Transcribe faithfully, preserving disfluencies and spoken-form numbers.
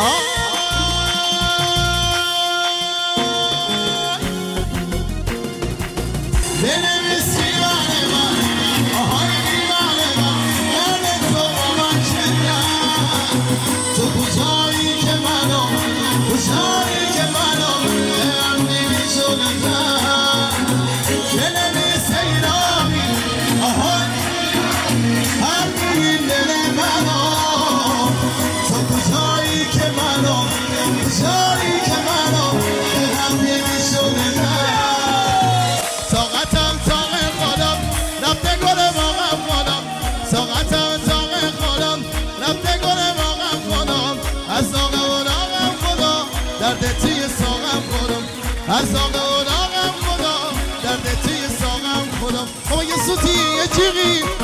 از آقا و آقام خدا درد توی ساقم خدا بابا یه سوتی یه جیغی